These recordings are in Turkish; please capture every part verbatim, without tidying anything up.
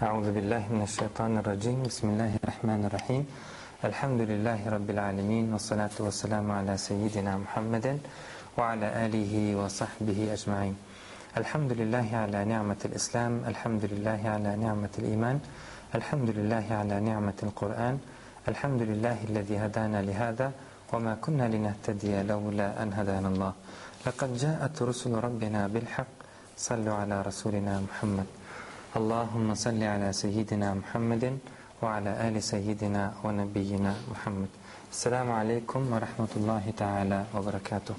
Euzu billahi mineşşeytanirracim. Bismillahirrahmanirrahim. Elhamdülillahi rabbil alamin ve salatu vesselamu ala seyyidina Muhammeden ve ala alihi ve sahbihi ecmaîn. Elhamdülillahi ala ni'metil İslam, elhamdülillahi ala ni'metil iman, elhamdülillahi ala ni'metil Kur'an, elhamdülillahillezî hedâna lihâzâ ve mâ kunnâ linehtediye levlâ en hedânallâh. Lekad câet rusulu rabbina bil hak. Sallu ala rasulina Muhammed. Allahümme salli ala seyyidina Muhammedin ve ala ali seyyidina ve nebiyyina Muhammed. Esselamu aleyküm ve rahmetullahi teala ve berekatuhu.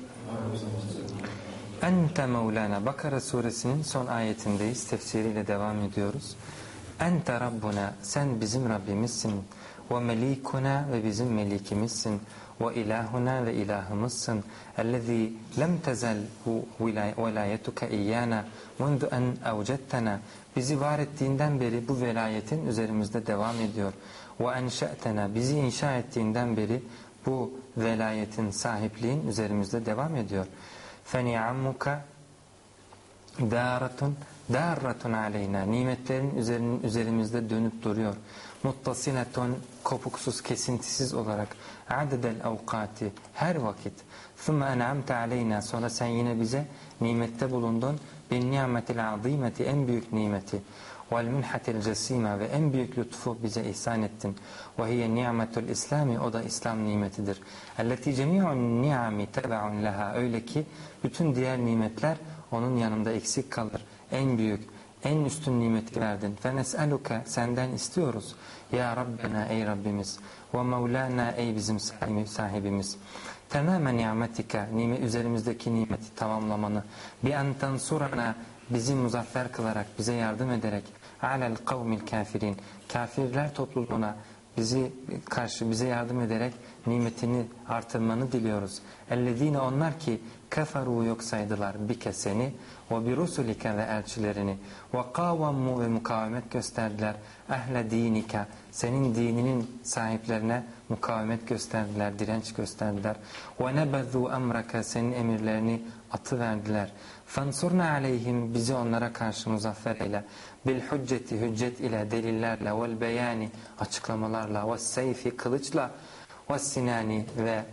Ente Mevlana. Bakara suresinin son ayetindeyiz. Tefsiriyle devam ediyoruz. Ente Rabbuna. Sen bizim Rabbimizsin. Ve melikuna. Ve bizim melikimizsin. Ve ilahuna. Ve ilahımızsın. Ellezî lem tezel velayetuke iyyana mundu en evcettena. Bizi var ettiğinden beri bu velayetin üzerimizde devam ediyor. Ve enşe'tena. Bizi inşa ettiğinden beri bu velayetin, sahipliğin üzerimizde devam ediyor. فَنِعَمُّكَ دَارَةٌ دَارَّةٌ عَلَيْنَا. Nimetlerin üzerinin, üzerimizde dönüp duruyor. مُتَّصِلَةٌ kopuksuz, kesintisiz olarak. عَدَدَ الْاَوْقَاتِ her vakit. ثُمَّ اَنْعَمْتَ عَلَيْنَا. Sonra sen yine bize nimette bulundun. بِالنِّعْمَةِ الْعَظِيمَةِ en büyük nimeti. وَالْمُنْحَةِ الْجَسِيمَ ve en büyük lütfu bize ihsan ettin. وَهِيَ نِعْمَةُ الْإِسْلَامِ o da İslam nimetidir. اَلَّتِي جَمِيعُ النِّعَمِ تَبَعٌ لَهَا öyle ki bütün diğer nimetler onun yanında eksik kalır. En büyük, en üstün nimeti verdin. فَنَسْأَلُكَ senden istiyoruz. Ya Rabbena ey Rabbimiz. وَمَوْلَانَا ey bizim sahibimiz. Tamamen nimetika, nime üzerimizdeki nimeti tamamlamanı. بِأَنْ تَنْصُرَنَا bizi muzaffer kılarak, bize yardım ederek alel kavmil kafirin kafirler topluluğuna bizi karşı bize yardım ederek nimetini artırmanı diliyoruz. Ellezine onlar ki keferu yok saydılar bike seni ve bi rusulike ve elçilerini ve kavammu ve mukavemet gösterdiler ehle dinika senin dininin sahiplerine mukavemet gösterdiler, direnç gösterdiler. Ve nebezzu emraka senin emirlerini atıverdiler. Fansurna aleyhim bizi onlara karşı muzaffer eyle. Bil hücceti hüccet ile delillerle vel beyani açıklamalarla ve seyfi kılıçla ve sinani ve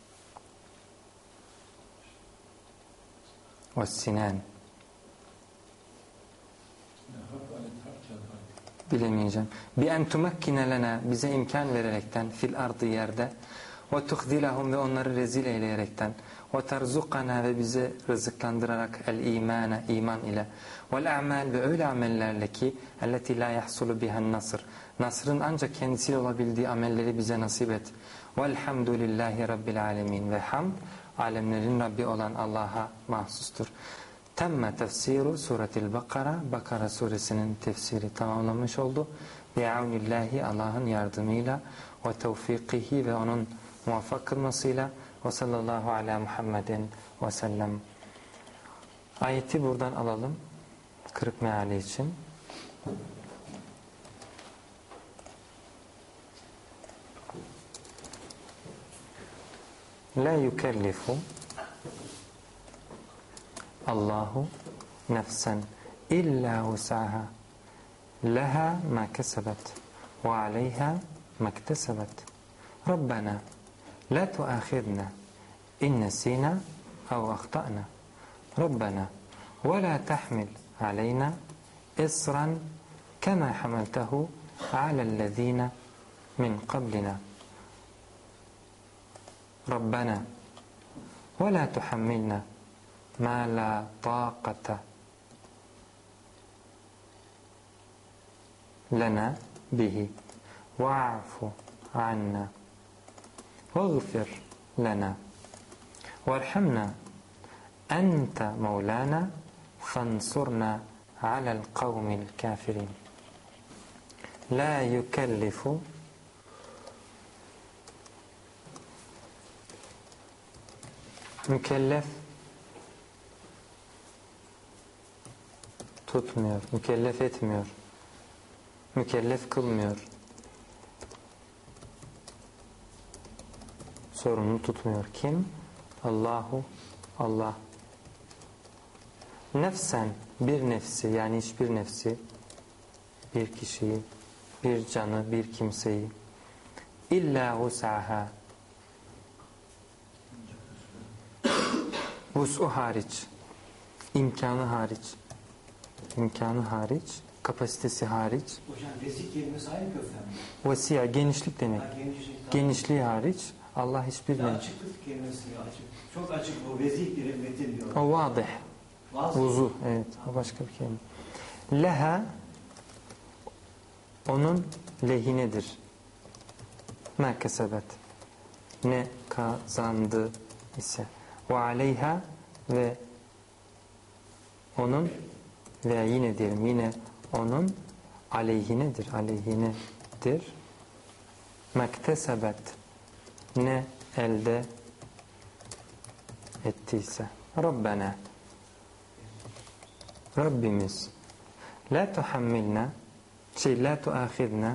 ve sinan bilemeyeceğim. Bi en tumakkine lena bize imkan vererekten fil ardı yerde ve tuhzilahum ve onları rezil eyleyerekten ve terzukana ve bize rızıklandırarak el imana iman ile vel a'mal ve öyle amellerle ki elleti la yahsulu bihan nasr nasrın ancak kendisiyle olabildiği amelleri bize nasip et. Velhamdülillahi rabbil alemin ve hamd alemlerin Rabbi olan Allah'a mahsustur. Temme tefsiru suretil Bakara Bakara suresinin tefsiri tamamlanmış oldu. Bi'avnillahi Allah'ın yardımıyla ve tevfikihi ve onun muvaffak kılmasıyla ve sallallahu ala Muhammedin ve sellem. Ayeti buradan alalım. Kırık meali için. La yukellifu Allahu nefsen illa vus'aha leha ma kesebet ve aleyha ma iktesebet. Rabbena la tuâkhidna in nesîna ev ahta'na. Rabbena ve la tahmil aleyna isran kema hamaltehu alellezîne min qablina. Rabbena ve la tuhammilna ma la taqata lana bihi wa'fu anna واغفر لنا وارحمنا أنت مولانا فانصرنا على القوم الكافرين. لا يكلف mükellef tutmuyor, mükellef etmiyor, mükellef kılmıyor, sorumlu tutmuyor. Kim? Allahu, Allah. Nefsen bir nefsi yani hiçbir nefsi bir kişiyi, bir canı, bir kimseyi. İlla vus'aha. Vus'u hariç, imkanı hariç, imkanı hariç, kapasitesi hariç. Hocam vezik kelimesi aynı kökten mi? Vesiya, genişlik demek. Ha, genişlik, tamam. Genişliği hariç Allah hiçbir Ya ne? açıklık kelimesi açık. Çok açık bu vezik bir metin diyor. O vadih. Vaz- Vuzu, evet, o başka bir kelime. Leha, onun lehinedir. Ma kesebet, ne kazandı ise. Ve aleyha, ve onun, veya yine diyelim, yine onun aleyhinedir, aleyhinedir. Mektesebet, ne elde ettiyse. Rabbena, Rabbimiz, la tuhammilna, şey la tuahidna,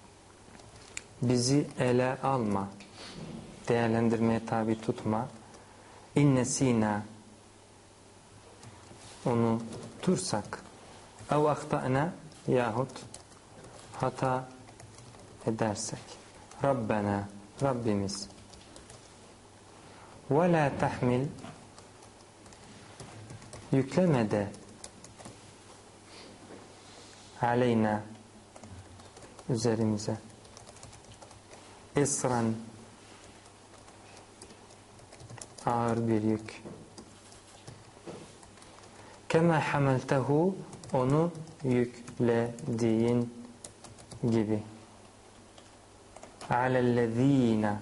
bizi ele alma, değerlendirmeye tabi tutma. İnnesina, unutursak, ev ahtana, yahut hata edersek. Rabbena, Rabbimiz. Ve la tahmil, yükleme de aleyna, üzerimize, isran, ağır bir yük. Kema hamaltehu, onu yüklediğin gibi. Alellezine,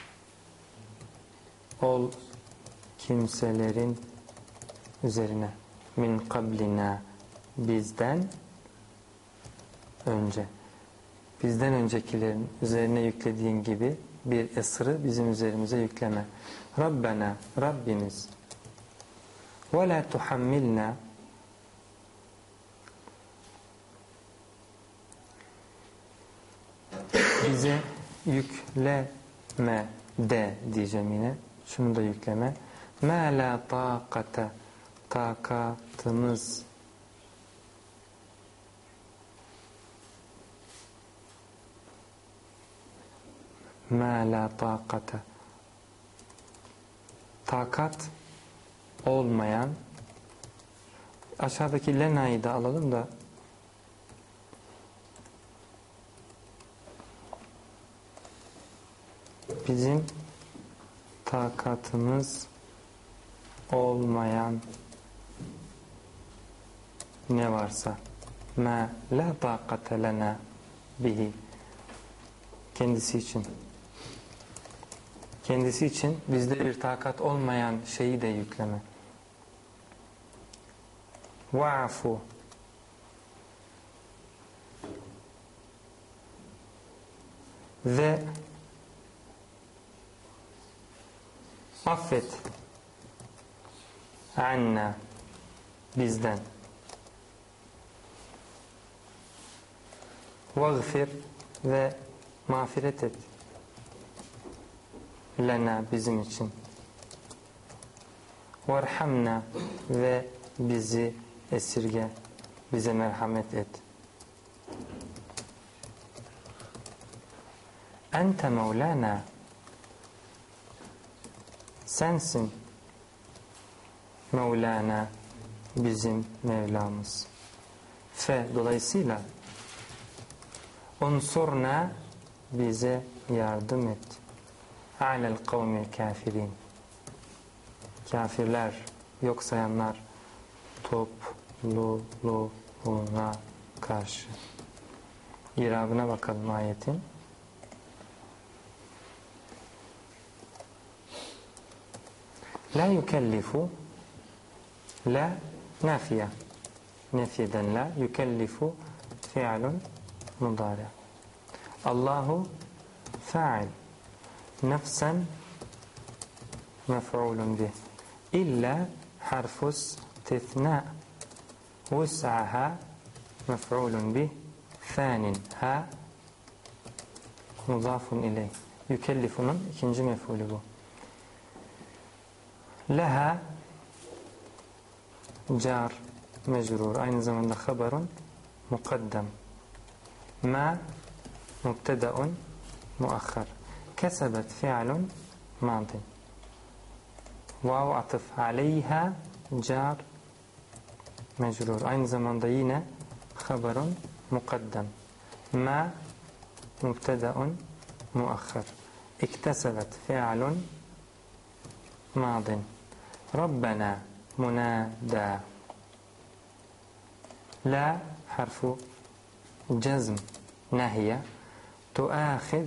ol kimselerin üzerine. Min kablina, bizden önce. Bizden öncekilerin üzerine yüklediğin gibi bir esrı bizim üzerimize yükleme. Rabbena, Rabbimiz. Ve la tuhammilna, bize yükleme de diyeceğim yine. Şunu da yükleme. Ma la taqata, takatımız ma la taqata, takat olmayan. Aşağıdaki lena'yı da alalım da bizim takatımız olmayan ne varsa, ma la taqate lena bihi, kendisi için kendisi için bizde bir takat olmayan şeyi de yükleme. Va'fu, ve affet, anna, bizden, vagfir, ve mağfiret et, lena, bizim için, varhamna, ve bizi esirge, bize merhamet et. Ente mevlana, sensin Mevlana, bizim Mevlamız. Fe, dolayısıyla unsurna, bize yardım et. Alel kavmil kafirin, kafirler, yok sayanlar topluluğuna karşı. İrabına bakalım ayetin. La yukellifu, la nafiye, nefiden la, yukellifu fi'lun mudari. Allahu fa'il, nefsen mef'ulun bih. İlla harfus tithna, vus'aha mef'ulun bih, fanin, ha mudafun ileyh. Yükellifunun ikinci mef'ulü bu. Leha car mecrur, aynı zamanda haberun mukaddem, Ma mubteda'un muakhar. Kesebet fi'lun madin. Vav atıf aleyha car mecrur. Aynı zamanda yine haberun mukaddem. Ma mubteda'un muakhar. İktesebet fi'lun madin. Rabbena munada. La harfu cezm nahiye tuâhiz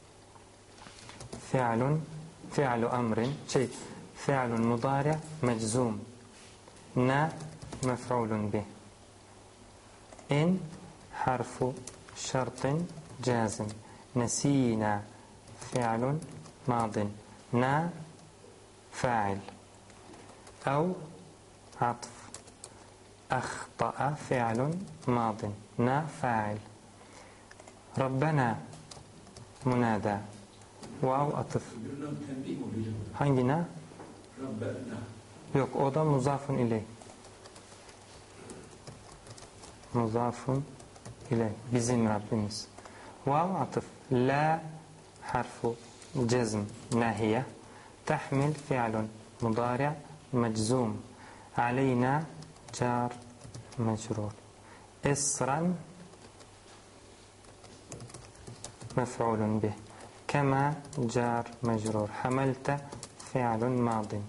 fi'lun fi'lu emrin şey fi'lun mudari' meczum na mef'ulun bih. In harfu şartin cazim nesina fi'lun madin na fa'il ev atf akhta'a fi'lun madin na fa'il. Rabbena munada. Vav atıf. Hangi na? Yok, o da muzafun iley. Muzafun iley. Bizim Rabbimiz. Vav atıf. La harfu cezm nahiye. Tahmil fi'lun mudari' meczum. Aleyna car mecrur. Esran mef'ulun bih. Kema car mecrur. Hamelte fi'lun madin.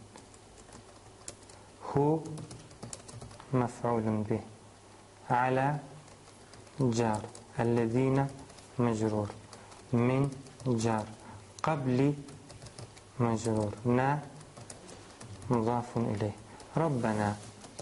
Hu mef'ulun bih. Ala car. Ellezine mecrur. Min car. Qabli mecrur. Na muzafun ileyh. Rabbena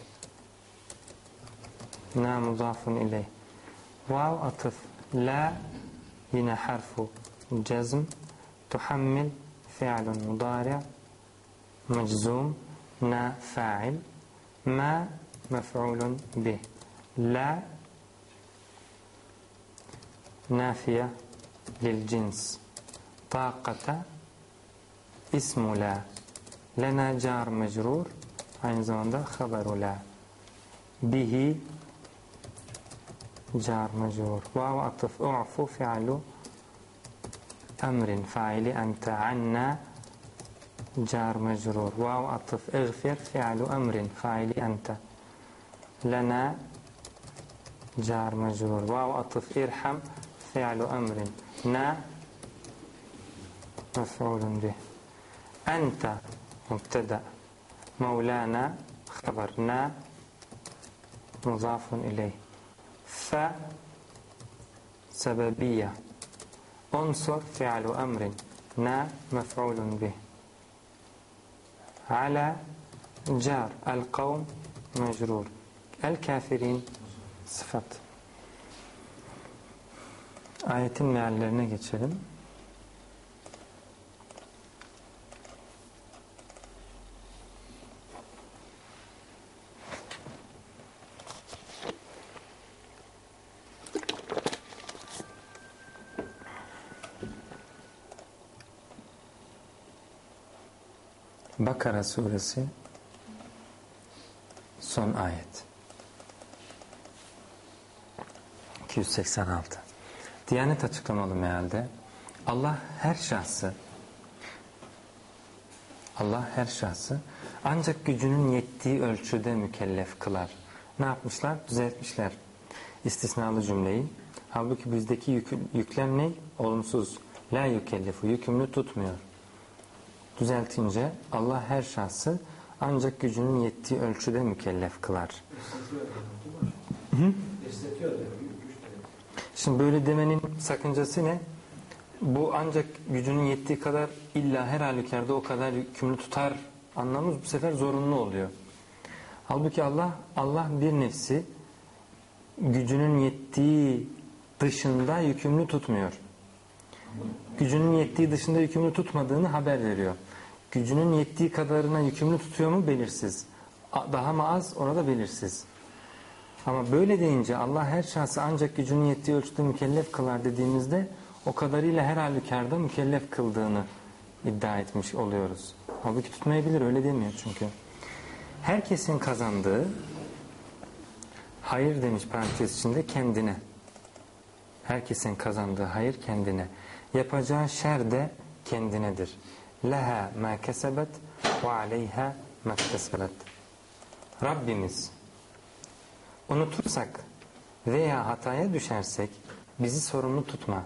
na muzafun ileyh. Vav atıf. La yine harfu cezm tuhammil fi'lun mudari' meczum na fa'il ma mef'ulun bih. La nafiye lil cins. Taqata ismu la. Lena car mecrur. Aynı zamanda haberu la. Bihi car mecrur. Vav atıf u'fu fi'lu emrin faili ente anna car mecrur. Vav atıf iğfir fi'lu emrin faili ente. Lena car mecrur. Vav atıf irham fi'lu emrin. Na mef'ulun bih. Ente mubteda. Mevlana haber. Na muzafun ileyh. Fa sebebiyye. Unsur fi'lu emrin. Na mef'ulun bih. Ala car. El kavm mecrur. El kafirin sıfat. Ayetin meallerine geçelim. Bakara suresi son ayet. iki yüz seksen altı. Diyanet açıklamalı mealde Allah her şahsı Allah her şahsı ancak gücünün yettiği ölçüde mükellef kılar. Ne yapmışlar? Düzeltmişler istisnalı cümleyi. Halbuki bizdeki yük, yüklem ne? Olumsuz. La yükellefu, yükümlü tutmuyor. Düzeltince Allah her şahsı ancak gücünün yettiği ölçüde mükellef kılar. Hı? Şimdi böyle demenin sakıncası ne? Bu ancak gücünün yettiği kadar illa her halükarda o kadar yükümlü tutar anlamımız bu sefer zorunlu oluyor. Halbuki Allah Allah bir nefsi gücünün yettiği dışında yükümlü tutmuyor. Gücünün yettiği dışında yükümlü tutmadığını haber veriyor. Gücünün yettiği kadarına yükümlü tutuyor mu? Belirsiz. Daha mı az? Orada belirsiz. Ama böyle deyince Allah her şahsı ancak gücünün yettiği ölçüde mükellef kılar dediğimizde o kadarıyla her halükarda mükellef kıldığını iddia etmiş oluyoruz. Halbuki tutmayabilir, öyle demiyor çünkü. Herkesin kazandığı, hayır demiş parantez içinde, kendine. Herkesin kazandığı hayır kendine. Yapacağı şer de kendinedir. Leha ma kesebet ve aleyha ma kesebet. Rabbimiz unutursak veya hataya düşersek bizi sorumlu tutma.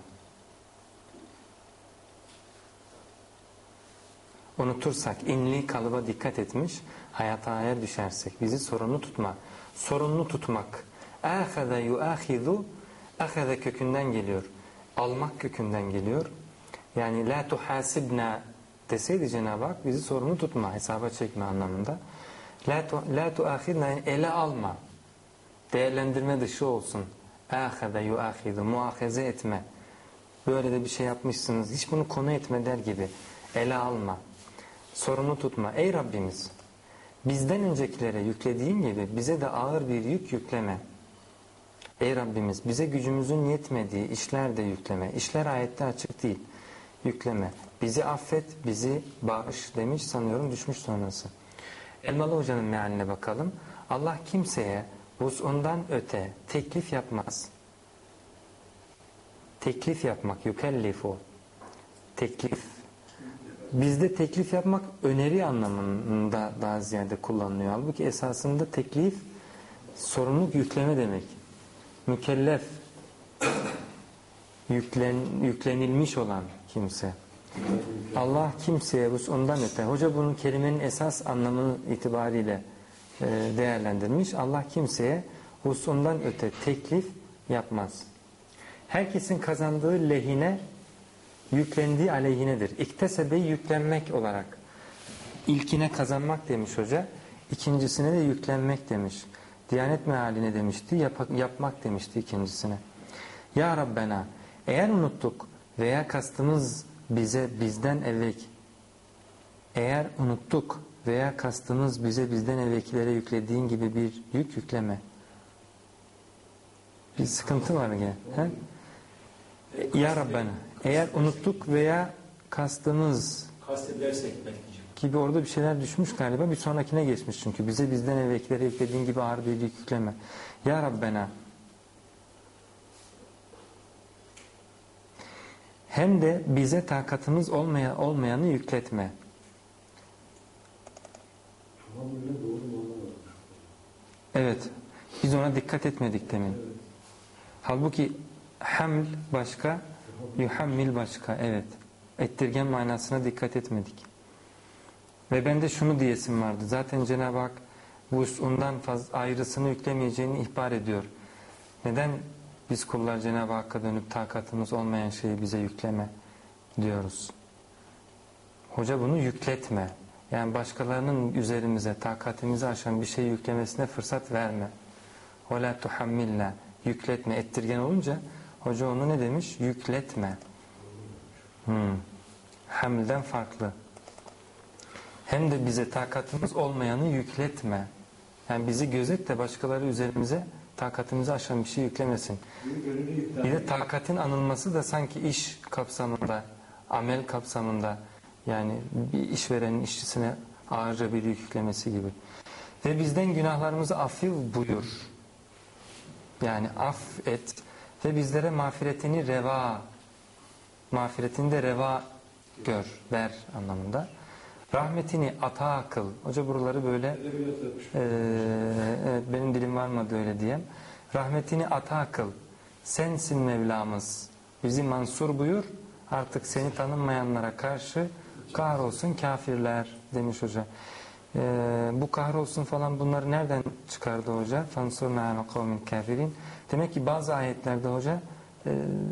Unutursak, inli kalıba dikkat etmiş, hataya düşersek bizi sorumlu tutma. Sorumlu tutmak. Âhâze yuâhîzu, âhâze kökünden geliyor. Almak kökünden geliyor. Yani la tuhasibna deseydi Cenab-ı Hak bizi sorumlu tutma, hesaba çekme anlamında. La, tu, la tuâhidna, yani ele alma. Değerlendirme dışı olsun. Âhâze yuâhîzu, muâheze etme. Böyle de bir şey yapmışsınız, hiç bunu konu etme der gibi. Ele alma. Sorumlu tutma. Ey Rabbimiz, bizden öncekilere yüklediğin gibi bize de ağır bir yük yükleme. Ey Rabbimiz, bize gücümüzün yetmediği işler de yükleme. İşler ayette açık değil. Yükleme. Bizi affet, bizi bağış demiş, sanıyorum düşmüş sonrası. Elmalı Hoca'nın mealine bakalım. Allah kimseye vus'undan öte teklif yapmaz. Teklif yapmak, yükellifu. Teklif. Bizde teklif yapmak öneri anlamında daha ziyade kullanılıyor. Halbuki esasında teklif sorumluluk yükleme demek. Mükellef, yüklen, yüklenilmiş olan kimse. Allah kimseye ondan öte. Hoca bunun kelimenin esas anlamı itibariyle e, değerlendirmiş. Allah kimseye ondan öte teklif yapmaz. Herkesin kazandığı lehine, yüklendiği aleyhinedir. İktesebe yüklenmek olarak. İlkine kazanmak demiş hoca. İkincisine de yüklenmek demiş. Diyanet mealine demişti. Yap, yapmak demişti ikincisine. Ya Rabbena, eğer unuttuk veya kastımız bize bizden evvel eğer unuttuk veya kastımız bize bizden evvelkilere yüklediğin gibi bir yük yükleme. Bir sıkıntı var gene. He? Ya Rabbena, eğer unuttuk veya kastımız kastedersek belki gibi orada bir şeyler düşmüş galiba, bir sonrakine geçmiş çünkü. Bize bizden evvelkilere yüklediğin gibi ağır bir yük yükleme. Ya Rabbena, hem de bize takatımız olmaya, olmayanı yükletme. Evet, biz ona dikkat etmedik demin. Halbuki haml başka, yuhammil başka. Evet, ettirgen manasına dikkat etmedik. Ve ben de şunu diyesim vardı. Zaten Cenab-ı Hak bu ondan fazla ayrısını yüklemeyeceğini ihbar ediyor. Neden biz kullar Cenab-ı Hakk'a dönüp takatımız olmayan şeyi bize yükleme diyoruz? Hoca bunu yükletme. Yani başkalarının üzerimize takatimizi aşan bir şey yüklemesine fırsat verme. وَلَا تُحَمِّلْنَا, yükletme. Ettirgen olunca hoca onu ne demiş? Yükletme. Hmm. Hamlden farklı. Hem de bize takatımız olmayanı yükletme. Yani bizi gözet de başkaları üzerimize takatımızı aşan bir şey yüklemesin. Bir de takatin anılması da sanki iş kapsamında, amel kapsamında, yani bir işverenin işçisine ağırca bir yük yüklemesi gibi. Ve bizden günahlarımızı affı buyur. Yani affet ve bizlere mağfiretini reva, mağfiretini de reva gör, ver anlamında. Rahmetini ata kıl. Hoca buraları böyle e, evet, benim dilim varmadı öyle diyeyim. Rahmetini ata kıl. Sensin Mevlamız. Bizi mansur buyur. Artık seni tanınmayanlara karşı kahrolsun kafirler demiş hoca. E, bu kahrolsun falan bunları nereden çıkardı hoca? Fansurna ala kavmin kafirin. Demek ki bazı ayetlerde hoca e,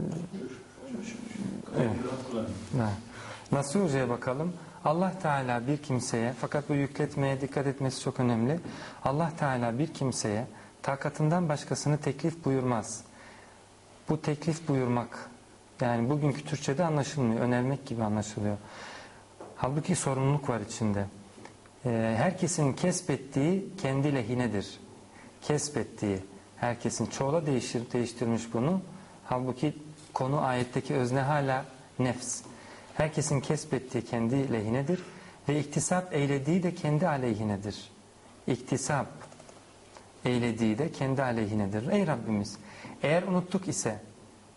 evet. Nasıl hocaya bakalım? Allah Teala bir kimseye, fakat bu yükletmeye dikkat etmesi çok önemli. Allah Teala bir kimseye takatından başkasını teklif buyurmaz. Bu teklif buyurmak, yani bugünkü Türkçe'de anlaşılmıyor, önermek gibi anlaşılıyor. Halbuki sorumluluk var içinde. Ee, herkesin kesbettiği kendi lehinedir. Kesbettiği, herkesin çoğula değiştir, değiştirmiş bunu. Halbuki konu ayetteki özne hala nefs. Herkesin kesbettiği kendi lehinedir ve iktisap eylediği de kendi aleyhinedir. İktisap eylediği de kendi aleyhinedir. Ey Rabbimiz, eğer unuttuk ise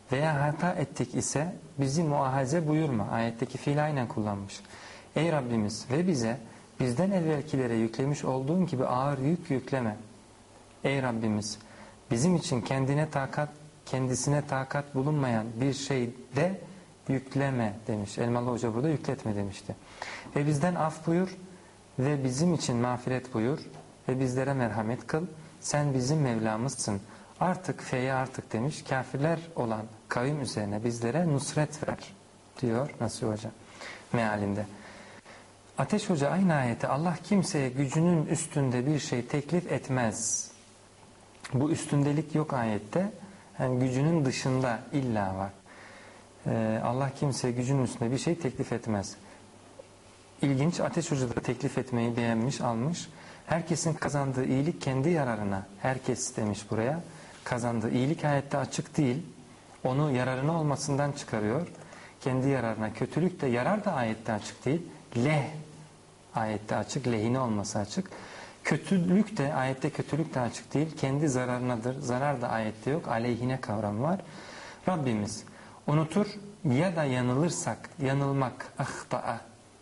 Veya hata ettik ise bizi muahaze buyurma. Ayetteki fiil aynen kullanmış. Ey Rabbimiz ve bize bizden evvelkilere yüklemiş olduğun gibi ağır yük yükleme. Ey Rabbimiz bizim için kendine takat, kendisine takat bulunmayan bir şey de yükleme demiş. Elmalı Hoca burada yükletme demişti. Ve bizden af buyur ve bizim için mağfiret buyur ve bizlere merhamet kıl. Sen bizim Mevlamızsın. Artık fe'ye artık demiş. Kafirler olan kavim üzerine bizlere nusret ver diyor Nasuh Hoca mealinde. Ateş Hoca aynı ayette Allah kimseye gücünün üstünde bir şey teklif etmez. Bu üstündelik yok ayette. Yani gücünün dışında illa var. Ee, Allah kimseye gücünün üstünde bir şey teklif etmez. İlginç, Ateş Hoca da teklif etmeyi beğenmiş, almış. Herkesin kazandığı iyilik kendi yararına. Herkes demiş buraya. Kazandığı iyilik ayette açık değil. Onu yararına olmasından çıkarıyor. Kendi yararına. Kötülük de yarar da ayette açık değil. Leh ayette açık. Lehine olması açık. Kötülük de ayette kötülük de açık değil. Kendi zararınadır. Zarar da ayette yok. Aleyhine kavramı var. Rabbimiz unutur ya da yanılırsak yanılmak ahta'a.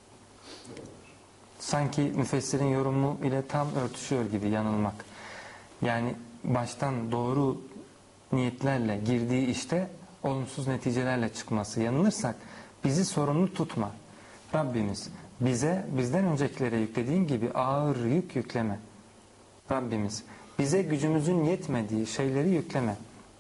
Sanki müfessirin yorumu ile tam örtüşüyor gibi yanılmak. Yani baştan doğru niyetlerle girdiği işte olumsuz neticelerle çıkması. Yanılırsak bizi sorumlu tutma. Rabbimiz bize bizden öncekilere yüklediğin gibi ağır yük yükleme. Rabbimiz bize gücümüzün yetmediği şeyleri yükleme.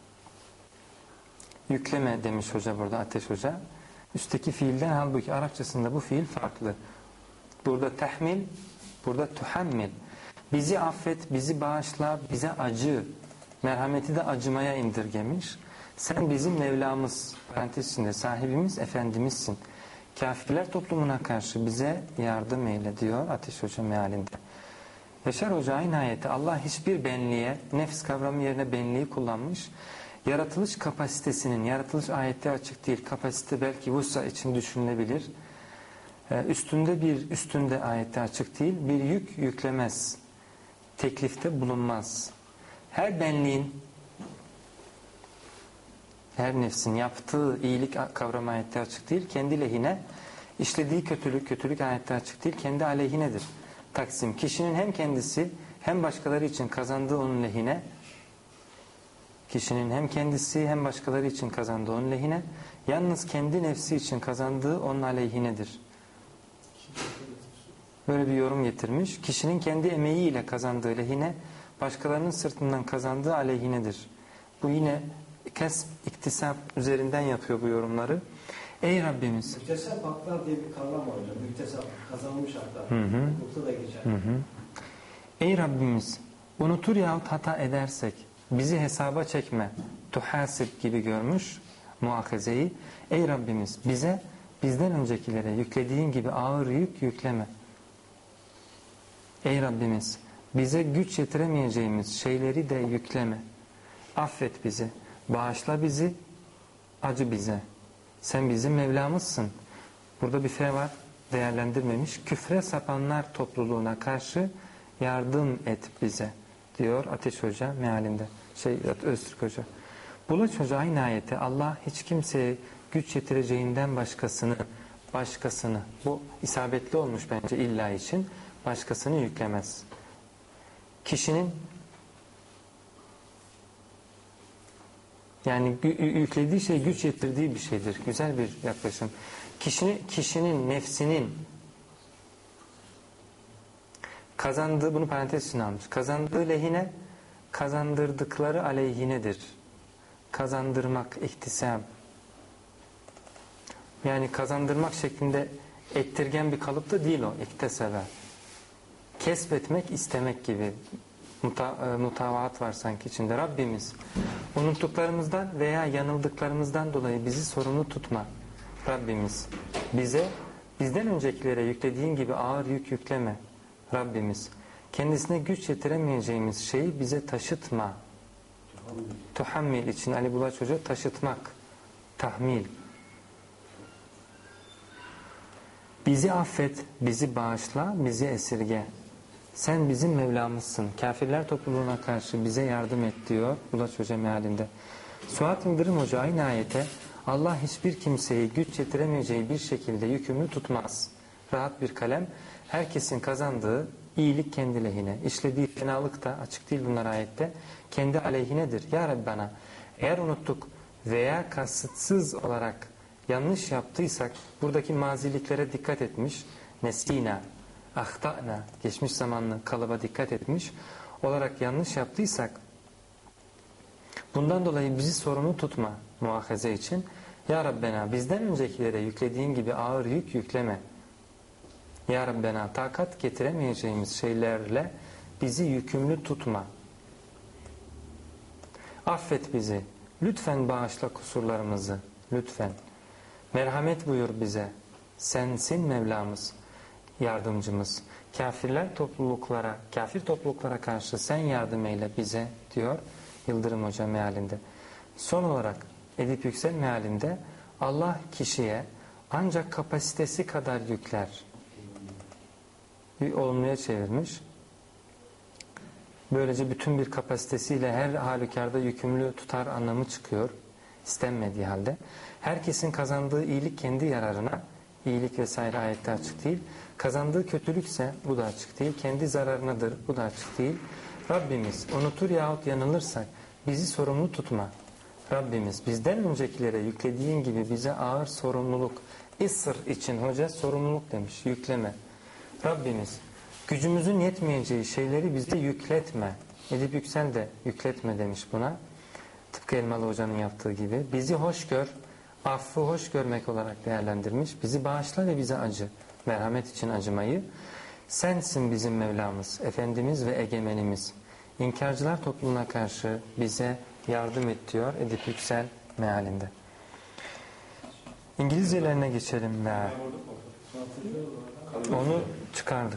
Yükleme demiş hoca burada, Ateş Hoca. Üstteki fiilden halbuki Arapçasında bu fiil farklı. Burada tehmil, burada tuhammil. Bizi affet, bizi bağışla, bize acı. Merhameti de acımaya indirgemiş. Sen bizim Mevlamız, parantez içinde sahibimiz, efendimizsin. Kafirler toplumuna karşı bize yardım eyle diyor Ateş Hoca mealinde. Yaşar Hoca aynı ayette Allah hiçbir benliğe, nefs kavramı yerine benliği kullanmış. Yaratılış kapasitesinin, yaratılış ayette açık değil, kapasite belki vusa için düşünülebilir. Üstünde bir, üstünde ayette açık değil, bir yük yüklemez. Teklifte bulunmaz. Her benliğin, her nefsin yaptığı iyilik kavramı ayette açık değil, kendi lehine, işlediği kötülük, kötülük ayette açık değil, kendi aleyhinedir. Taksim, kişinin hem kendisi hem başkaları için kazandığı onun lehine, kişinin hem kendisi hem başkaları için kazandığı onun lehine, yalnız kendi nefsi için kazandığı onun aleyhinedir. Böyle bir yorum getirmiş. Kişinin kendi emeğiyle kazandığı lehine, başkalarının sırtından kazandığı aleyhinedir. Bu yine kesb, iktisap üzerinden yapıyor bu yorumları. Ey Rabbimiz. Müktesap haklar diye bir kavram var hocam. Müktesap, kazanılmış haklar. Hı hı. Hukukta da geçer. Hı hı. Ey Rabbimiz, unutur yahut hata edersek bizi hesaba çekme. Tuhasib gibi görmüş muakazeyi. Ey Rabbimiz bize bizden öncekilere yüklediğin gibi ağır yük yükleme. Ey Rabbimiz bize güç yetiremeyeceğimiz şeyleri de yükleme. Affet bizi, bağışla bizi, acı bize. Sen bizim Mevlamızsın. Burada bir fe var, değerlendirmemiş. Küfre sapanlar topluluğuna karşı yardım et bize diyor Ateş Hoca mealinde. Şey, Öztürk Hoca. Bulaç Hoca aynı ayette Allah hiç kimseye güç yetireceğinden başkasını, başkasını, bu isabetli olmuş bence illa için, başkasını yüklemez. Kişinin yani yüklediği şey güç yetirdiği bir şeydir. Güzel bir yaklaşım. Kişinin, kişinin nefsinin kazandığı, bunu parantez içine almış, kazandığı lehine kazandırdıkları aleyhinedir. Kazandırmak, ihtisam. Yani kazandırmak şeklinde ettirgen bir kalıpta değil o, iktesebe. Kesbetmek, istemek gibi muta, e, mutavaat var sanki içinde. Rabbimiz unuttuklarımızdan veya yanıldıklarımızdan dolayı bizi sorumlu tutma. Rabbimiz bize bizden öncekilere yüklediğin gibi ağır yük yükleme. Rabbimiz kendisine güç yetiremeyeceğimiz şeyi bize taşıtma. Tuhammil için Ali Bulaç Hoca taşıtmak, tahmil. Bizi affet, bizi bağışla, bizi esirge. Sen bizim Mevlamızsın. Kafirler topluluğuna karşı bize yardım et diyor Bulaç Hoca mealinde. Suat Yıldırım Hoca aynı ayete Allah hiçbir kimseyi güç yetiremeyeceği bir şekilde yükümlü tutmaz. Rahat bir kalem, herkesin kazandığı iyilik kendi lehine. İşlediği fenalık da açık değil bunlar ayette. Kendi aleyhinedir. Ya Rabbi bana eğer unuttuk veya kasıtsız olarak yanlış yaptıysak buradaki maziliklere dikkat etmiş. Nesina, ahtana, geçmiş zamanlı kalıba dikkat etmiş olarak yanlış yaptıysak bundan dolayı bizi sorumlu tutma muahaze için. Ya Rabbena bizden öncekilere yüklediğin gibi ağır yük yükleme. Ya Rabbena takat getiremeyeceğimiz şeylerle bizi yükümlü tutma. Affet bizi. Lütfen bağışla kusurlarımızı. Lütfen. Merhamet buyur bize. Sensin Mevlamız, yardımcımız. Kafirler topluluklara, kafir topluluklara karşı sen yardım eyle bize diyor Yıldırım Hoca mealinde. Son olarak Edip Yüksel mealinde Allah kişiye ancak kapasitesi kadar yükler. Bir olumluya çevirmiş. Böylece bütün bir kapasitesiyle her halükarda yükümlü tutar anlamı çıkıyor. İstenmediği halde. Herkesin kazandığı iyilik kendi yararına, iyilik vesaire ayette açık değil. Kazandığı kötülükse bu da açık değil. Kendi zararınadır, bu da açık değil. Rabbimiz unutur yahut yanılırsak bizi sorumlu tutma. Rabbimiz bizden öncekilere yüklediğin gibi bize ağır sorumluluk, isr için hoca sorumluluk demiş, yükleme. Rabbimiz gücümüzün yetmeyeceği şeyleri bize yükletme. Edip Yüksel de yükletme demiş buna. Tıpkı Elmalı Hoca'nın yaptığı gibi. Bizi hoş gör, affı hoş görmek olarak değerlendirmiş. Bizi bağışla ve bize acı. Merhamet için acımayı. Sensin bizim Mevlamız, Efendimiz ve egemenimiz. İnkarcılar topluluğuna karşı bize yardım et diyor Edip Yüksel mealinde. İngilizcelerine geçelim meal. Onu çıkardık.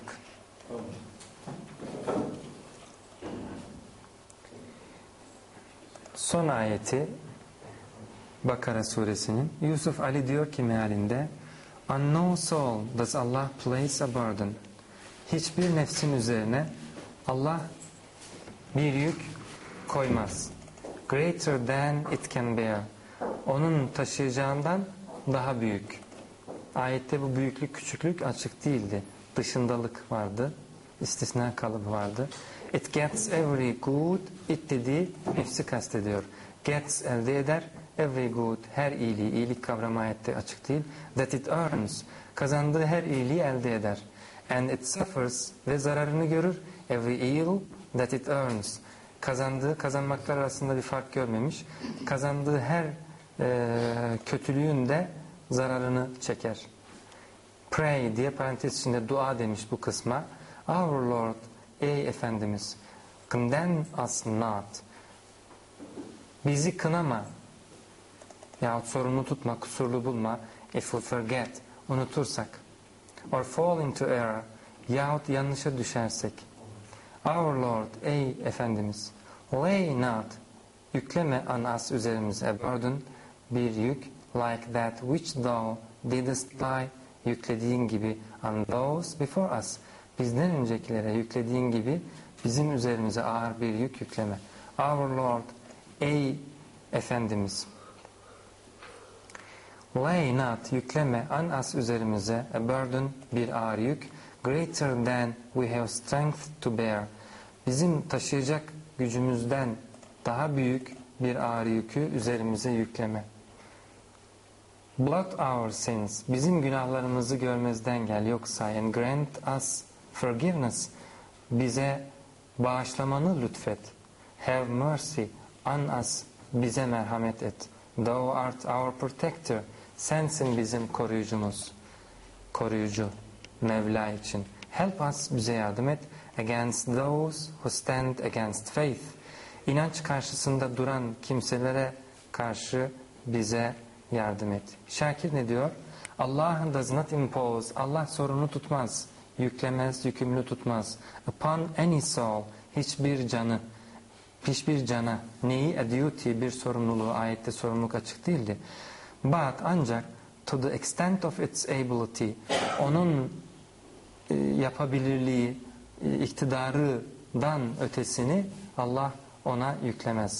Son ayeti Bakara suresinin Yusuf Ali diyor ki mealinde On no soul does Allah place a burden. Hiçbir nefsin üzerine Allah bir yük koymaz. Greater than it can bear. Onun taşıyacağından daha büyük. Ayette bu büyüklük küçüklük açık değildi. Dışındalık vardı. İstisna kalıbı vardı. It gets every good. It dediği nefsi kastediyor. Gets elde eder. Every good. Her iyiliği. İyilik kavramı ayette açık değil. That it earns. Kazandığı her iyiliği elde eder. And it suffers. Ve zararını görür. Every ill that it earns. Kazandığı, kazanmaklar arasında bir fark görmemiş. Kazandığı her e, kötülüğün de zararını çeker. Pray diye parantez içinde dua demiş bu kısma. Our Lord, ey Efendimiz, condemn us not. Bizi kınama yahut sorumlu tutma, kusurlu bulma. If we forget, unutursak. Or fall into error, yahut yanlışa düşersek. Our Lord, ey Efendimiz, lay not, yükleme on us üzerimize a burden, bir yük, like that which thou didst lie, yüklediğin gibi on those before us, bizden öncekilere yüklediğin gibi bizim üzerimize ağır bir yük yükleme. Our Lord, ey Efendimiz, lay not, yükleme on us üzerimize a burden, bir ağır yük, greater than we have strength to bear, bizim taşıyacak gücümüzden daha büyük bir ağır yükü üzerimize yükleme. Blot our sins, bizim günahlarımızı görmezden gel, yok say, and grant us forgiveness, bize bağışlamanı lütfet. Have mercy on us, bize merhamet et. Thou art our protector, sensin bizim koruyucumuz, koruyucu, Mevla için. Help us, bize yardım et. Against those who stand against faith, İnanç karşısında duran kimselere karşı bize yardım et. Şakir ne diyor? Allah does not impose, Allah sorumlu tutmaz, yüklemez, yükümlü tutmaz. Upon any soul, hiçbir canı, hiçbir cana, neyi? A duty, bir sorumluluğu, ayette sorumluluk açık değildi. But ancak to the extent of its ability, onun e, yapabilirliği, e, iktidarından ötesini Allah ona yüklemez.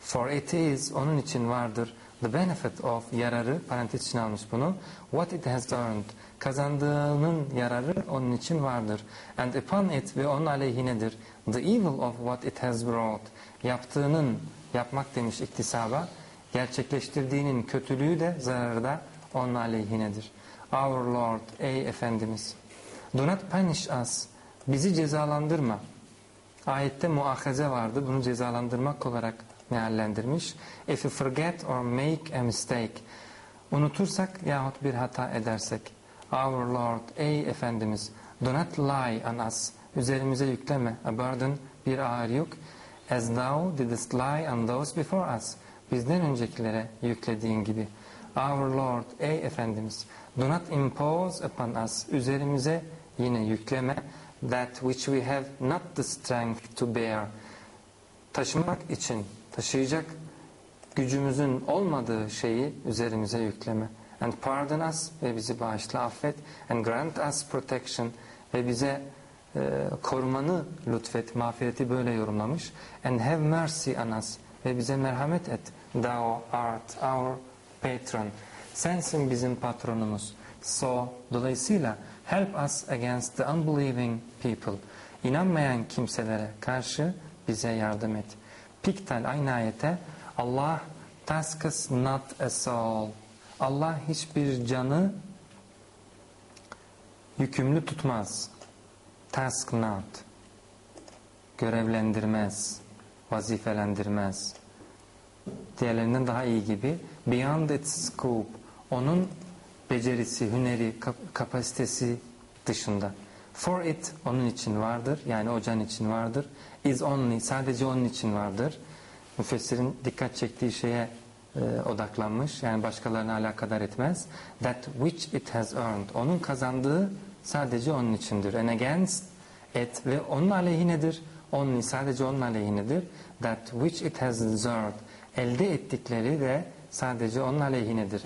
For it is, onun için vardır, the benefit of, yararı, parantez içine almış bunu, what it has earned, kazandığının yararı onun için vardır. And upon it, ve onun aleyhinedir, the evil of what it has brought, yaptığının, yapmak demiş iktisaba, gerçekleştirdiğinin kötülüğü de, zararı da onun aleyhinedir. Our Lord, ey Efendimiz, do not punish us, bizi cezalandırma. Ayette muahaze vardı, bunu cezalandırmak olarak meallendirmiş. If you forget or make a mistake, unutursak yahut bir hata edersek. Our Lord, ey Efendimiz, do not lie on us, üzerimize yükleme, a burden, bir ağır yük, as thou didst lie on those before us, bizden öncekilere yüklediğin gibi. Our Lord, ey Efendimiz, do not impose upon us, üzerimize yine yükleme, that which we have not the strength to bear, taşımak için, taşıyacak gücümüzün olmadığı şeyi üzerimize yükleme. And pardon us, ve bizi bağışla, affet. And grant us protection, ve bize e, korumanı lütfet. Mağfireti böyle yorumlamış. And have mercy on us, ve bize merhamet et. Thou art our patron, sensin bizim patronumuz. So, dolayısıyla help us against the unbelieving people, İnanmayan kimselere karşı bize yardım et. Piktal aynı ayete, Allah tasks not a soul, Allah hiçbir canı yükümlü tutmaz. Task not, görevlendirmez, vazifelendirmez. Diğerlerinden daha iyi gibi. Beyond its scope, onun becerisi, hüneri, kapasitesi dışında. For it, onun için vardır, yani o can için vardır. Is only, sadece onun için vardır. Müfessirin dikkat çektiği şeye e, odaklanmış, yani başkalarına alakadar etmez. That which it has earned, onun kazandığı sadece onun içindir. And against it, ve onun aleyhinedir. Only, sadece onun aleyhinedir. That which it has deserved, elde ettikleri de sadece onun aleyhinedir.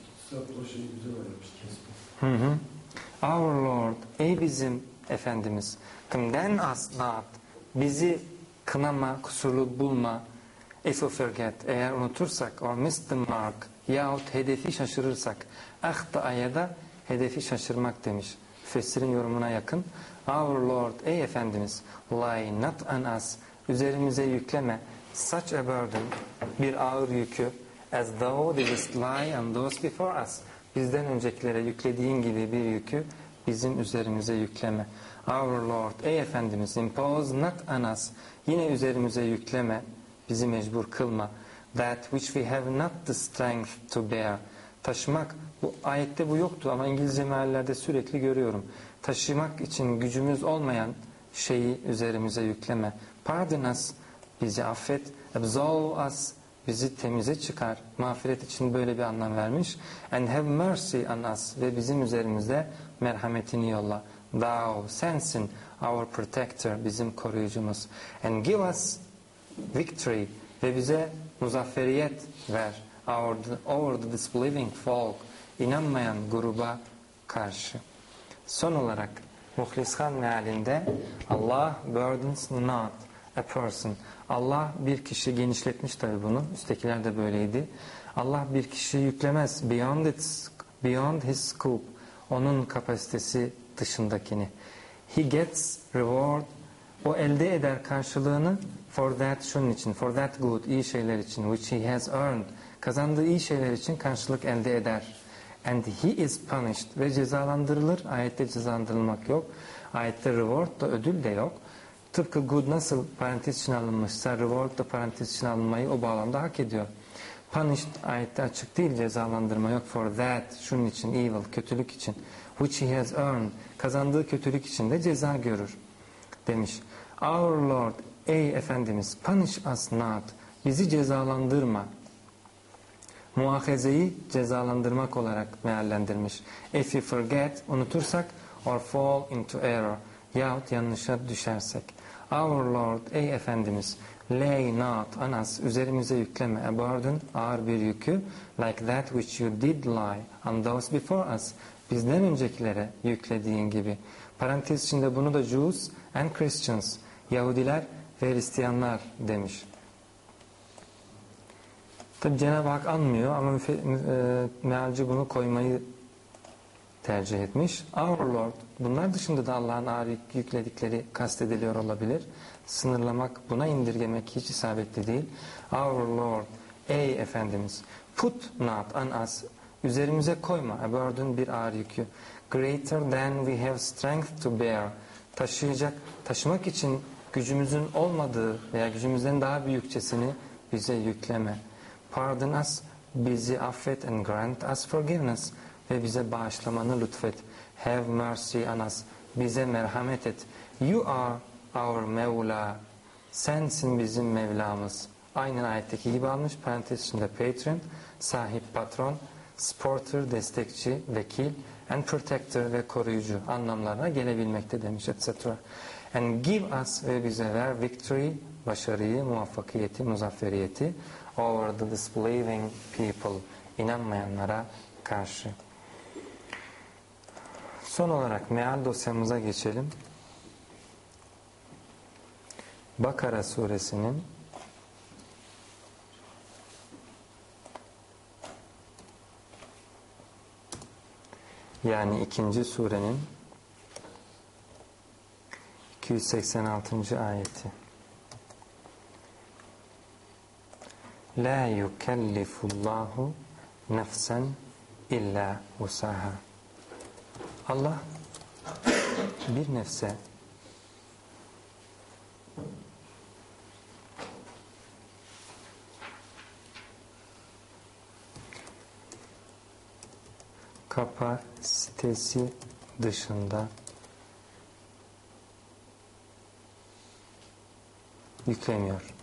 Hı hı. Our Lord, ey bizim Efendimiz, condemn us not, bizi kınama, kusurlu bulma, if we forget, eğer unutursak, or miss the mark, yahut hedefi şaşırırsak, ahtaya da hedefi şaşırmak demiş. Müfessirin yorumuna yakın. Our Lord, ey Efendimiz, lie not on us, üzerimize yükleme, such a burden, bir ağır yükü, as thou didst lie on those before us, bizden öncekilere yüklediğin gibi bir yükü bizim üzerimize yükleme. Our Lord, ey Efendimiz, impose not on us, yine üzerimize yükleme, bizi mecbur kılma. That which we have not the strength to bear, taşımak, bu ayette bu yoktu ama İngilizce meallerde sürekli görüyorum. Taşımak için gücümüz olmayan şeyi üzerimize yükleme. Pardon us, bizi affet. Absolve us, bizi temize çıkar. Mağfiret için böyle bir anlam vermiş. And have mercy on us, ve bizim üzerimizde merhametini yolla. Thou, sensin, our protector, bizim koruyucumuz. And give us victory, ve bize muzafferiyet ver. Our, over the disbelieving folk, inanmayan gruba karşı. Son olarak Muhlishan mealinde Allah burdens not a person. Allah bir kişi, genişletmiş tabi bunu. Üsttekiler de böyleydi. Allah bir kişi yüklemez. Beyond its, beyond his scope. Onun kapasitesi dışındakini. He gets reward. O elde eder karşılığını for that, şunun için. For that good, iyi şeyler için. Which he has earned. Kazandığı iyi şeyler için karşılık elde eder. And he is punished. Ve cezalandırılır. Ayette cezalandırılmak yok. Ayette reward da, ödül de yok. Tıpkı good nasıl parantez içine alınmışsa, reward da parantez içine alınmayı o bağlamda hak ediyor. Punished ayette açık değil, cezalandırma yok. For that, şunun için, evil, kötülük için. Which he has earned, kazandığı kötülük için de ceza görür demiş. Our Lord, ey Efendimiz, punish us not, bizi cezalandırma. Muahazeyi cezalandırmak olarak meallendirmiş. If you forget, unutursak, or fall into error, yahut yanlışa düşersek. Our Lord, ey Efendimiz, lay not on us, üzerimize yükleme, a burden, ağır bir yükü, like that which you did lie on those before us, bizden öncekilere yüklediğin gibi. Parantez içinde bunu da Jews and Christians, Yahudiler ve Hristiyanlar demiş. Tabi Cenab-ı Hak anmıyor ama e, mealci bunu koymayı tercih etmiş. Our Lord, bunlar dışında da Allah'ın ağır yükledikleri kastediliyor olabilir. Sınırlamak, buna indirgemek hiç isabetli değil. Our Lord, ey Efendimiz, put not on us, üzerimize koyma, a burden, bir ağır yükü. Greater than we have strength to bear, taşıyacak, taşımak için gücümüzün olmadığı veya gücümüzden daha büyükçesini bize yükleme. Pardon us, bizi affet, and grant us forgiveness, ve bize bağışlamanı lütfet. Have mercy on us, bize merhamet et. You are our Mevla, sensin bizim Mevlamız. Aynen ayetteki gibi almış, parantez içinde patron, sahip, patron, supporter, destekçi, vekil, and protector, ve koruyucu anlamlarına gelebilmekte demiş, et cetera. And give us, ve bize ver, victory, başarıyı, muvaffakiyeti, muzafferiyeti, over the disbelieving people, inanmayanlara karşı. Son olarak meal dosyamıza geçelim. Bakara suresinin yani ikinci surenin iki yüz seksen altıncı ayeti. La yukellifullahu nefsen illa vusaha. Allah bir nefse kapasitesi dışında yüklemiyor.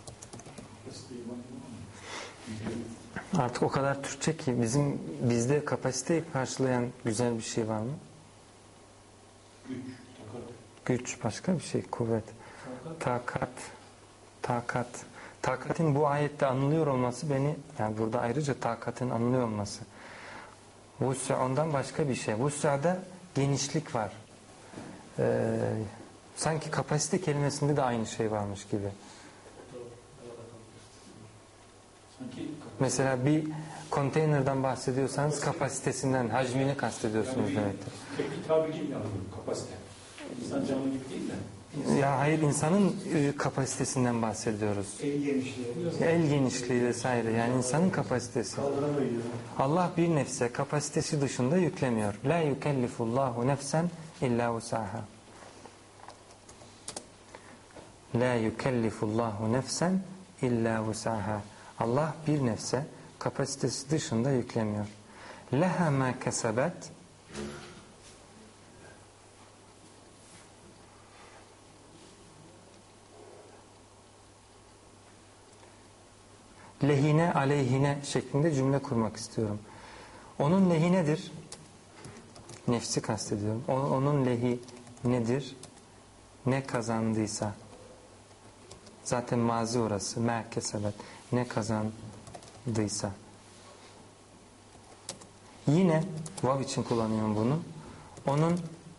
Artık o kadar Türkçe ki bizim bizde kapasiteyi karşılayan güzel bir şey var mı? Güç, takat. Güç başka bir şey, kuvvet. Takat. Takat. Takatin bu ayette anılıyor olması beni, yani burada ayrıca takatin anılıyor olması. Vus'a ondan başka bir şey. Vus'a'da genişlik var. Ee, sanki kapasite kelimesinde de aynı şey varmış gibi. Mesela bir konteynerden bahsediyorsanız kapasitesinden, hacmini kastediyorsunuz demektir. Teknik tabir gibi anlıyorum, kapasite. İnsan canlı gibi değil de. Ya hayır, insanın e, kapasitesinden bahsediyoruz. El genişliği. El genişliği vesaire, yani insanın kapasitesi. Kaldıramıyor. Allah bir nefse kapasitesi dışında yüklemiyor. La yukellifullahu nefsen illa vusaha. La yukellifullahu nefsen illa vusaha. Allah bir nefse kapasitesi dışında yüklemiyor. Leha ma kesebet, lehine aleyhine şeklinde cümle kurmak istiyorum. Onun lehinedir, nefsi kastediyorum. Onun lehinedir ne kazandıysa. Zaten mazi orası. Ma kesebet, ne kazandıysa. Yine vav için kullanıyorum bunu. Onun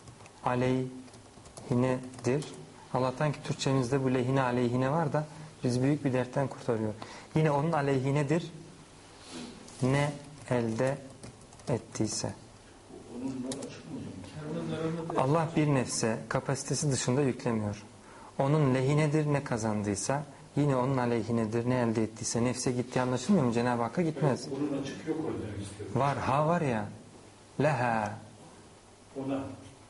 aleyhinedir. Allah'tan ki Türkçemizde bu lehine aleyhine var da biz büyük bir dertten kurtarıyor. Yine onun aleyhinedir ne elde ettiyse. Allah bir nefse kapasitesi dışında yüklemiyor. Onun lehinedir ne kazandıysa, yine onun aleyhinedir ne elde ettiyse. Nefse gittiği anlaşılmıyor mu? Cenab-ı Hakk'a gitmez. Evet, onun açık yok orada istiyorum. Var, ha var ya. Leha. Ona.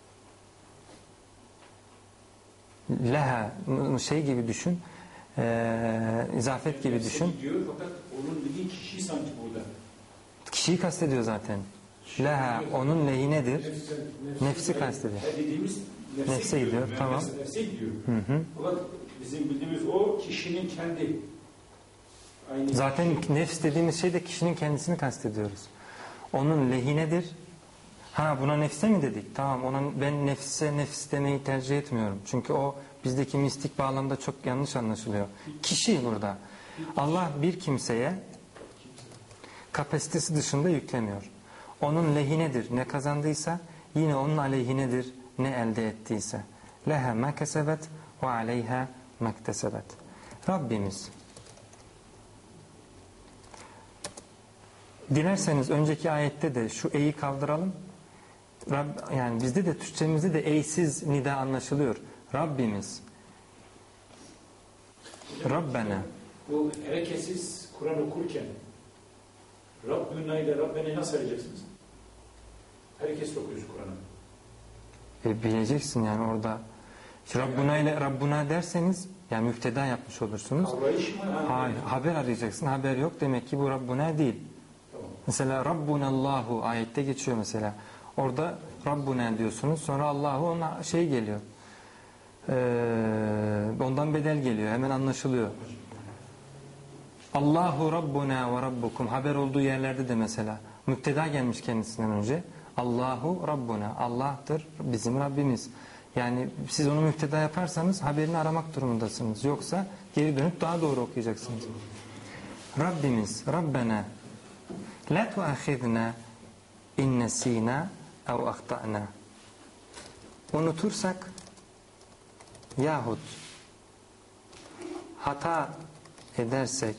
Leha şey gibi düşün. E, izafet gibi düşün. Diyor, fakat onun dediği kişi sanki burada. Kişiyi kastediyor zaten. Leha onun lehinedir. Nefse, nefsi, nefsi kastediyor. Dediğimiz nefse, nefse gidiyor. gidiyor. Tamam. Nefse, nefse gidiyor. Hı hı. Fakat bizim bildiğimiz o kişinin kendi. Aynı Zaten kişi. nefs dediğimiz şey de kişinin kendisini kastediyoruz. Onun lehinedir. Ha buna nefse mi dedik? Tamam, ona ben nefse nefs demeyi tercih etmiyorum. Çünkü o bizdeki mistik bağlamda çok yanlış anlaşılıyor. Kişi burada. Allah bir kimseye kapasitesi dışında yüklemiyor. Onun lehinedir ne kazandıysa, yine onun aleyhinedir ne elde ettiyse. Leha ma kesebet ve aleyha maktesebet. Rabbimiz Dilerseniz önceki ayette de şu e'yi kaldıralım. Rab, yani bizde de Türkçemizde de e'siz nida anlaşılıyor. Rabbimiz. Rabbena. Bu hareketsiz Kur'an okurken Rabbuna ile Rabbene nasıl arayacaksınız? Hareketsiz okuyoruz Kur'an'ı. E, bileceksin yani orada. Rabbuna ile Rabbuna derseniz yani müpteda yapmış olursunuz. Kavrayış mı? Hayır, haber arayacaksın. Haber yok. Demek ki bu Rabbuna değil. Tamam. Mesela Rabbunallahu ayette geçiyor mesela. Orada Rabbuna diyorsunuz. Sonra Allahu ona şey geliyor. Ee, ondan bedel geliyor. Hemen anlaşılıyor. Allahu Rabbuna ve Rabbukum haber olduğu yerlerde de mesela müpteda gelmiş kendisinden önce. Allahu Rabbuna. Allah'tır bizim Rabbimiz. Yani siz onu müpteda yaparsanız haberini aramak durumundasınız. Yoksa geri dönüp daha doğru okuyacaksınız. Rabbimiz, Rabbena la tuahidna in nesina ev ahtana. Unutursak yahut hata edersek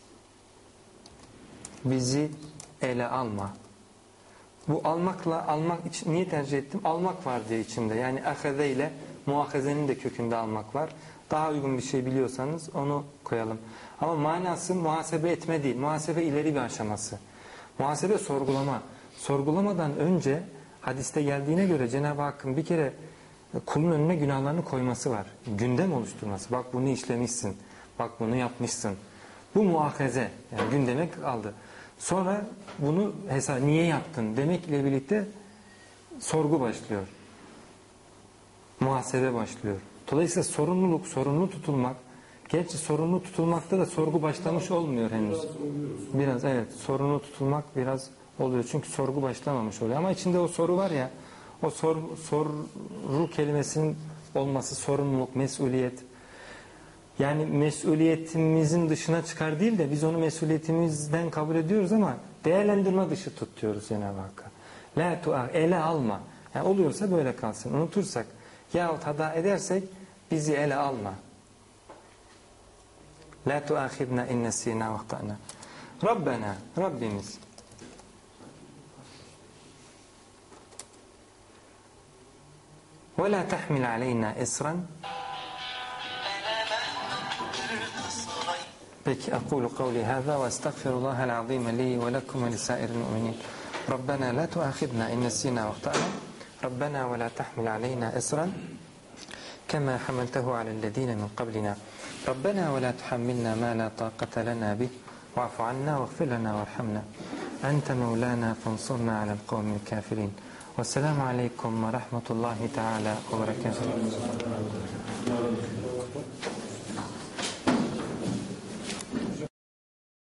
bizi ele alma. Bu almakla almak için niye tercih ettim? Almak var diye içinde. Yani aheze ile muahazenin de kökünde almak var. Daha uygun bir şey biliyorsanız onu koyalım. Ama manası muhasebe etme değil. Muhasebe ileri bir aşaması. Muhasebe sorgulama. Sorgulamadan önce hadiste geldiğine göre Cenab-ı Hakk'ın bir kere kulun önüne günahlarını koyması var. Gündem oluşturması. Bak bunu işlemişsin. Bak bunu yapmışsın. Bu muahaze. Yani gündeme aldı. Sonra bunu hesap niye yaptın demekle birlikte sorgu başlıyor. Muhasebe başlıyor. Dolayısıyla sorumluluk, sorumlu tutulmak, gerçi sorumlu tutulmakta da sorgu başlamış olmuyor henüz. Biraz evet, sorumlu tutulmak biraz oluyor. Çünkü sorgu başlamamış oluyor. Ama içinde o soru var ya, o sor, soru kelimesinin olması, sorumluluk, mesuliyet. Yani mesuliyetimizin dışına çıkar değil de biz onu mesuliyetimizden kabul ediyoruz ama değerlendirme dışı tutuyoruz Cenab-ı Hakk'a. La tuah, ele alma. Yani oluyorsa böyle kalsın. Unutursak yahut hata edersek bizi ele alma. La tuahidna in nesina ve ahtana. Rabbena, Rabbimiz. Ve la tahmil aleyna isran. Peki, أقول قولي هذا وأستغفر الله العظيم لي ولكم ولسائر المؤمنين. ربنا لا تؤاخذنا إن نسينا واخطأنا. ربنا ولا تحمل علينا إصرا كما حملته على الذين من قبلنا. ربنا ولا تحملنا ما لا طاقة لنا به واعف عنا واغفر لنا وارحمنا. أنت مولانا فانصرنا على القوم الكافرين. والسلام عليكم ورحمة الله تعالى وبركاته.